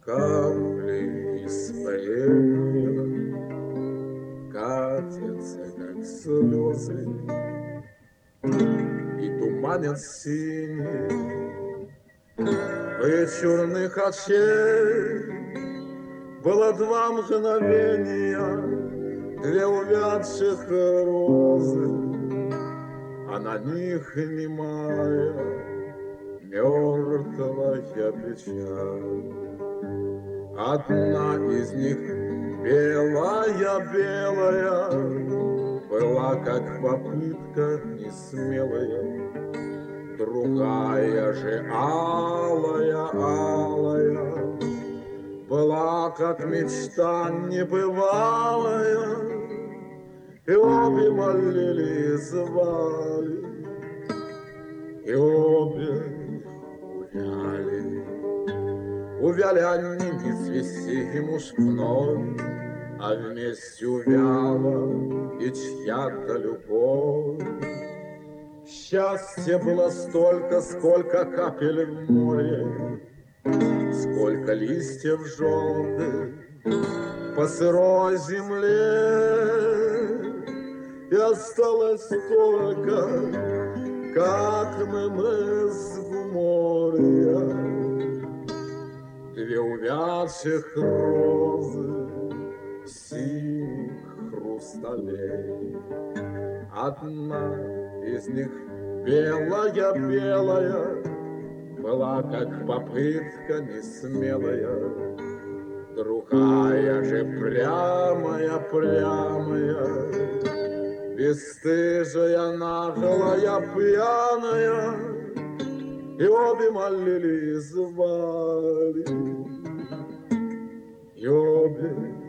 Капли испарения катятся, как слезы, и туманят синий вычурных очей. Было два мгновения, две увядших розы, а на них немая мертвая печаль. Одна из них белая-белая была, как попытка несмелая, другая же алая-алая была, как мечта небывалая, и обе молили и звали, и обе увяли. Увяли они не цвести мужской, а вместе увяла и чья-то любовь. Счастья было столько, сколько капель в море, сколько листьев желтых по сырой земле. И осталось только, как мы с Гуморья, две увядших розы синих хрусталей. Одна из них белая-белая была, как попытка несмелая, другая же прямая-прямая, бесстыжая, наглая, пьяная, и обе молили и звали, и обе